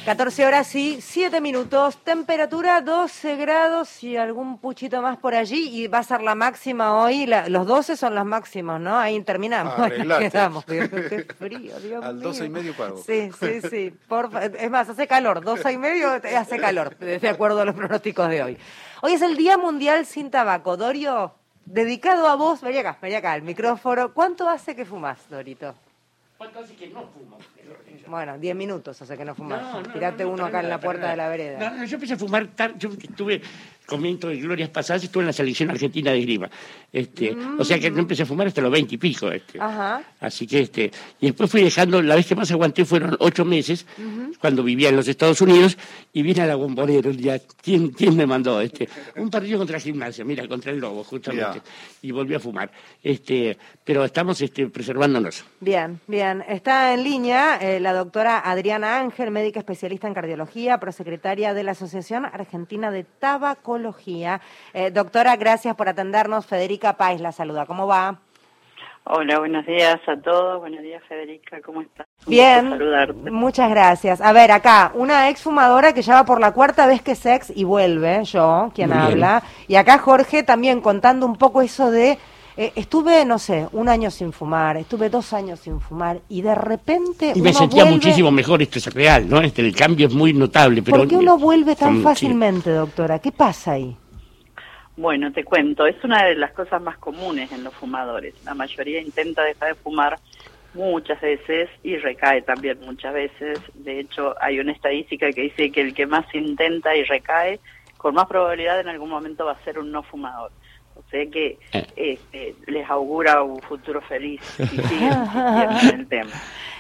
14 horas y 7 minutos, temperatura 12 grados y algún puchito más por allí, y va a ser la máxima hoy, los 12 son las máximas, ¿no? Ahí terminamos, quedamos. Qué frío, Dios Al mío. 12:30 pago. Sí. Es más, hace calor, 12:30 hace calor, de acuerdo a los pronósticos de hoy. Hoy es el Día Mundial Sin Tabaco. Dorio, dedicado a vos, vení acá, el micrófono. ¿Cuánto hace que fumás, Dorito? ¿Cuánto hace que no fumo? Bueno, 10 minutos hace que no fumás. No, Tirate uno acá en la puerta de la vereda. No, yo empecé a fumar yo estuve, comento de glorias pasadas, estuve en la selección argentina de esgrima. O sea que no empecé a fumar hasta los 20 y pico. Ajá. Así que, y después fui dejando, la vez que más aguanté fueron 8 meses, cuando vivía en los Estados Unidos, y vine a la Bombonera un día. ¿Quién me mandó? Un partido contra Gimnasia, mira, contra el Lobo, justamente. Y volví a fumar. Pero estamos preservándonos. Bien. Está en línea la doctora Adriana Ángel, médica especialista en cardiología, prosecretaria de la Asociación Argentina de Tabacología. Doctora, gracias por atendernos. Federica Páez la saluda. ¿Cómo va? Hola, buenos días a todos. Buenos días, Federica. ¿Cómo estás? Bien, saludarte. Muchas gracias. A ver, acá, una exfumadora que ya va por la cuarta vez que es ex y vuelve, yo, quien habla. Y acá Jorge también contando un poco eso de... estuve, no sé, 1 año sin fumar, estuve 2 años sin fumar y de repente y me sentía muchísimo mejor, esto es real, ¿no? El cambio es muy notable. Pero ¿por qué uno vuelve tan fácilmente, doctora? ¿Qué pasa ahí? Bueno, te cuento, es una de las cosas más comunes en los fumadores. La mayoría intenta dejar de fumar muchas veces y recae también muchas veces. De hecho, hay una estadística que dice que el que más intenta y recae, con más probabilidad en algún momento va a ser un no fumador. O sea que les augura un futuro feliz si siguen insistiendo en el tema.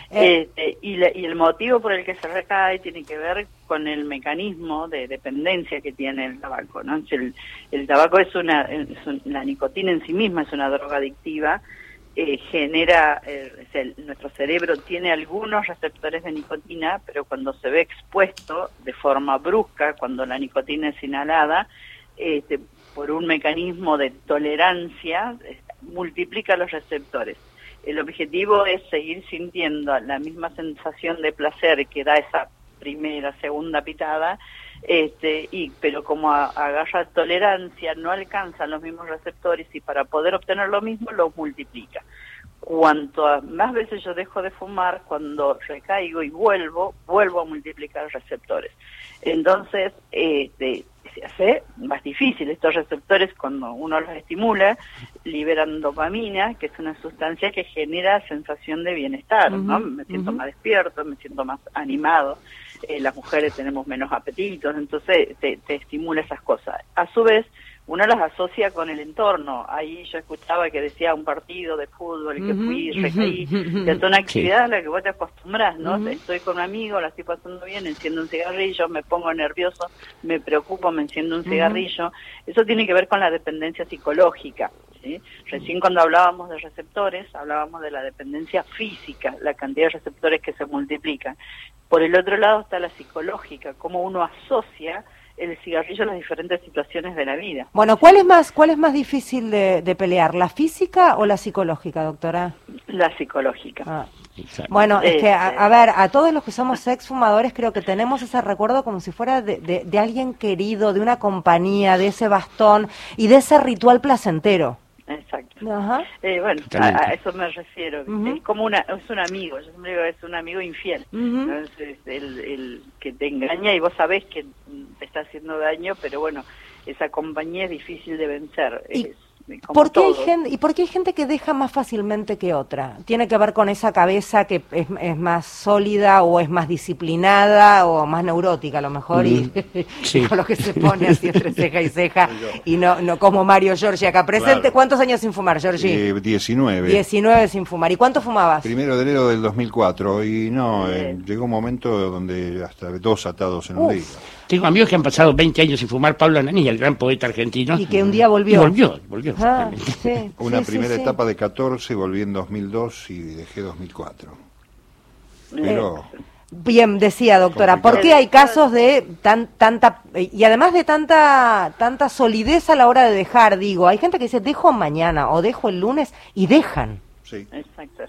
Y el motivo por el que se recae tiene que ver con el mecanismo de dependencia que tiene el tabaco, ¿no? El tabaco la nicotina en sí misma es una droga adictiva, nuestro cerebro tiene algunos receptores de nicotina, pero cuando se ve expuesto de forma brusca, cuando la nicotina es inhalada, por un mecanismo de tolerancia, multiplica los receptores. El objetivo es seguir sintiendo la misma sensación de placer que da esa primera, segunda pitada, pero como agarra tolerancia, no alcanzan los mismos receptores y para poder obtener lo mismo, los multiplica. Cuanto más veces yo dejo de fumar, cuando recaigo y vuelvo a multiplicar receptores. Entonces, se hace más difícil. Estos receptores, cuando uno los estimula, liberan dopamina, que es una sustancia que genera sensación de bienestar, ¿no? Me siento más despierto, me siento más animado. Las mujeres tenemos menos apetitos, entonces te estimula esas cosas. A su vez, uno las asocia con el entorno. Ahí yo escuchaba que decía un partido de fútbol que fui, recaí, que es una actividad a la que vos te acostumbras, ¿no? Estoy con un amigo, la estoy pasando bien, enciendo un cigarrillo, me pongo nervioso, me preocupo, me enciendo un cigarrillo. Eso tiene que ver con la dependencia psicológica, ¿sí? Recién cuando hablábamos de receptores, hablábamos de la dependencia física, la cantidad de receptores que se multiplican. Por el otro lado está la psicológica, cómo uno asocia el cigarrillo a las diferentes situaciones de la vida. Bueno, ¿cuál es más difícil de pelear, la física o la psicológica, doctora? La psicológica. Bueno, es que, a ver, a todos los que somos exfumadores creo que tenemos ese recuerdo como si fuera de alguien querido, de una compañía, de ese bastón y de ese ritual placentero. Exacto. Ajá. Bueno, a eso me refiero. Es como es un amigo, yo siempre digo, es un amigo infiel. Entonces, el que te engaña y vos sabés que te está haciendo daño, pero bueno, esa compañía es difícil de vencer. ¿Por qué hay gente que deja más fácilmente que otra? ¿Tiene que ver con esa cabeza que es más sólida o es más disciplinada o más neurótica a lo mejor y con lo que se pone así entre ceja y ceja y no como Mario Giorgi acá presente? Claro. ¿Cuántos años sin fumar, Giorgi? 19. 19 sin fumar. ¿Y cuánto fumabas? 1 de enero del 2004 y llegó un momento donde hasta 2 atados en un día. Tengo amigos que han pasado 20 años sin fumar, Pablo Ananía, el gran poeta argentino. Y que un día volvió. Y volvió. Una primera etapa de 14, volví en 2002 y dejé 2004. Pero... Bien, decía doctora, ¿por qué hay casos de tanta, y además de tanta solidez a la hora de dejar? Digo, hay gente que dice, dejo mañana o dejo el lunes y dejan. Sí. Exacto.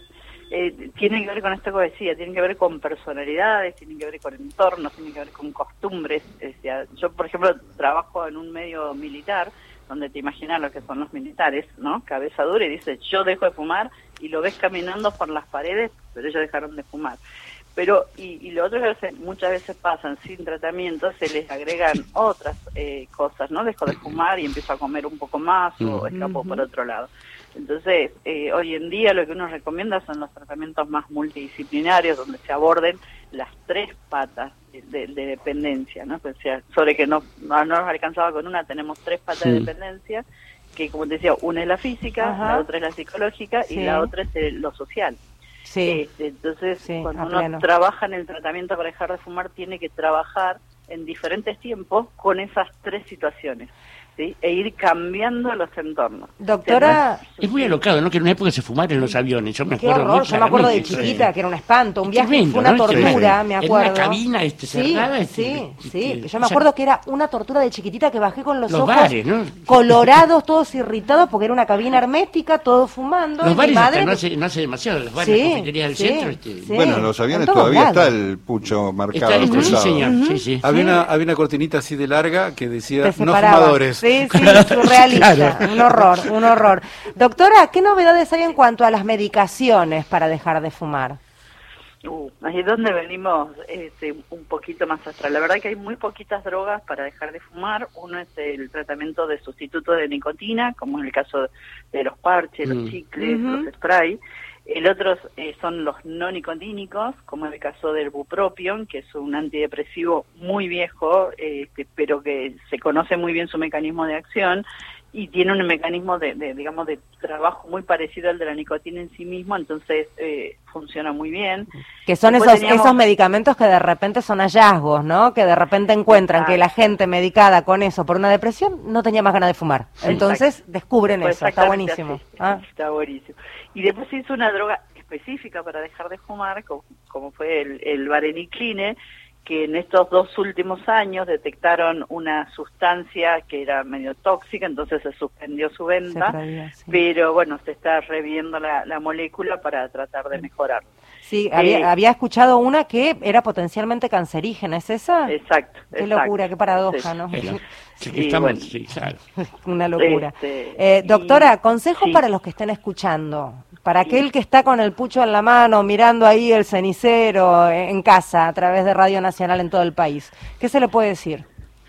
tiene que ver con esto que decía, tiene que ver con personalidades, tiene que ver con entornos, tiene que ver con costumbres. O sea, yo, por ejemplo, trabajo en un medio militar, donde te imaginas lo que son los militares, ¿no? Cabeza dura y dice, yo dejo de fumar, y lo ves caminando por las paredes, pero ellos dejaron de fumar. Pero, y lo otro es que muchas veces pasan sin tratamiento, se les agregan otras cosas, ¿no? Dejo de fumar y empiezo a comer un poco más o escapo por otro lado. Entonces, hoy en día lo que uno recomienda son los tratamientos más multidisciplinarios, donde se aborden las 3 patas de dependencia, ¿no? O sea, sobre que no nos alcanzaba con una, tenemos 3 patas de dependencia, que como te decía, una es la física, la otra es la psicológica y la otra es lo social. Sí. Entonces, cuando uno trabaja en el tratamiento para dejar de fumar, tiene que trabajar en diferentes tiempos con esas 3 situaciones, ¿sí? E ir cambiando los entornos. Doctora... Es muy alocado, ¿no? Que en una época se fumara en los aviones. Yo me acuerdo. Qué horror, yo me acuerdo de chiquita, que era un espanto, un viaje, tremendo, fue una ¿no? tortura, me acuerdo. En una cabina cerrada. Sí. Yo me acuerdo que era una tortura de chiquitita, que bajé con los ojos bares, ¿no? colorados, todos irritados, porque era una cabina hermética, todos fumando. Los bares madre... no hace demasiado, los bares, las cafeterías del centro. Bueno, en los aviones todavía está el pucho marcado. Está, sí, señor. Sí. Había una cortinita así de larga que decía no fumadores. Sí, surrealista. Claro. Un horror. Doctora, ¿qué novedades hay en cuanto a las medicaciones para dejar de fumar? Ahí es donde venimos un poquito más atrás. La verdad que hay muy poquitas drogas para dejar de fumar. Uno es el tratamiento de sustituto de nicotina, como en el caso de los parches, los chicles, los spray. El otro son los no nicotínicos, como en el caso del bupropion, que es un antidepresivo muy viejo, pero que se conoce muy bien su mecanismo de acción y tiene un mecanismo digamos, de trabajo muy parecido al de la nicotina en sí mismo, entonces funciona muy bien. Que son esos medicamentos que de repente son hallazgos, ¿no? Que de repente encuentran que la gente medicada con eso por una depresión no tenía más ganas de fumar. Entonces descubren eso, está buenísimo. Está buenísimo. Y después se hizo una droga específica para dejar de fumar, como fue el varenicline, que en estos 2 últimos años detectaron una sustancia que era medio tóxica, entonces se suspendió su venta, pero bueno, se está reviendo la molécula para tratar de mejorar. Sí, había escuchado una que era potencialmente cancerígena, ¿es esa? Exacto. Qué locura, qué paradoja, ¿no? Sí, claro. Una locura. Doctora, consejos para los que estén escuchando, para aquel que está con el pucho en la mano, mirando ahí el cenicero en casa, a través de Radio Nacional en todo el país. ¿Qué se le puede decir?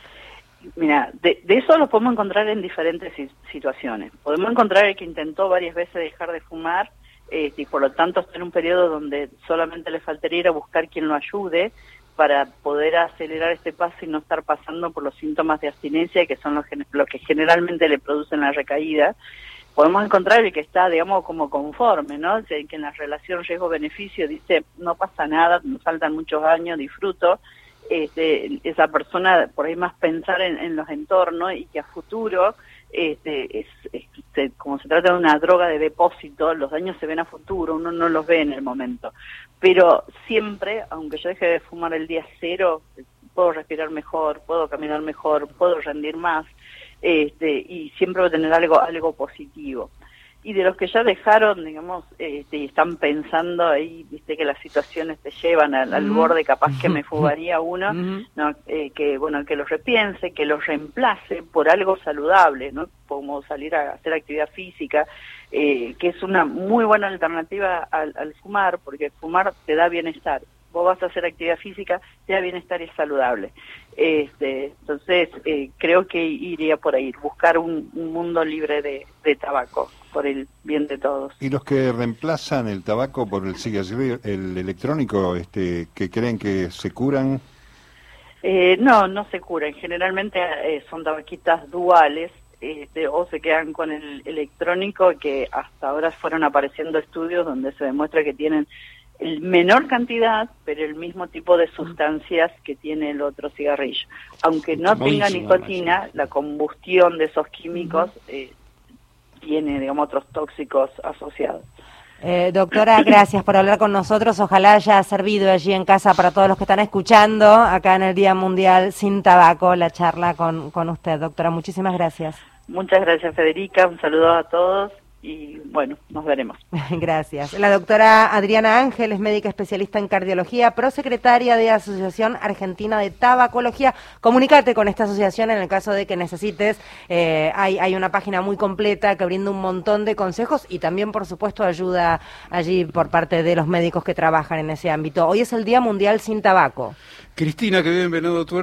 Mira, de eso lo podemos encontrar en diferentes situaciones. Podemos encontrar el que intentó varias veces dejar de fumar, y por lo tanto está en un periodo donde solamente le faltaría ir a buscar quien lo ayude para poder acelerar este paso y no estar pasando por los síntomas de abstinencia, que son los que generalmente le producen la recaída. Podemos encontrar el que está, digamos, como conforme, ¿no? O sea, que en la relación riesgo-beneficio dice, no pasa nada, nos faltan muchos años, disfruto. Esa persona, por ahí más pensar en los entornos y que a futuro, como se trata de una droga de depósito, los daños se ven a futuro, uno no los ve en el momento. Pero siempre, aunque yo deje de fumar el día 0, puedo respirar mejor, puedo caminar mejor, puedo rendir más, y siempre voy a tener algo positivo. Y de los que ya dejaron, digamos, y están pensando ahí, viste que las situaciones te llevan al borde, capaz que me fugaría uno, ¿no? Que los repiense, que los reemplace por algo saludable, ¿no? Como salir a hacer actividad física, que es una muy buena alternativa al fumar, porque fumar te da bienestar. Vos vas a hacer actividad física, te da bienestar y es saludable. Entonces, creo que iría por ahí, buscar un mundo libre de tabaco, por el bien de todos. ¿Y los que reemplazan el tabaco por el cigarrillo, el electrónico, que creen que se curan? No se curan. Generalmente son tabaquitas duales, o se quedan con el electrónico, que hasta ahora fueron apareciendo estudios donde se demuestra que tienen el menor cantidad, pero el mismo tipo de sustancias que tiene el otro cigarrillo. Aunque no tenga nicotina, la combustión de esos químicos tiene, digamos, otros tóxicos asociados. Doctora, gracias por hablar con nosotros. Ojalá haya servido allí en casa para todos los que están escuchando, acá en el Día Mundial Sin Tabaco, la charla con usted. Doctora, muchísimas gracias. Muchas gracias, Federica. Un saludo a todos. y bueno, nos veremos. Gracias. La doctora Adriana Ángel es médica especialista en cardiología, prosecretaria de Asociación Argentina de Tabacología. Comunícate con esta asociación en el caso de que necesites. Hay una página muy completa que brinda un montón de consejos y también, por supuesto, ayuda allí por parte de los médicos que trabajan en ese ámbito. Hoy es el Día Mundial sin Tabaco. Cristina, que vive en Venado Tuerto.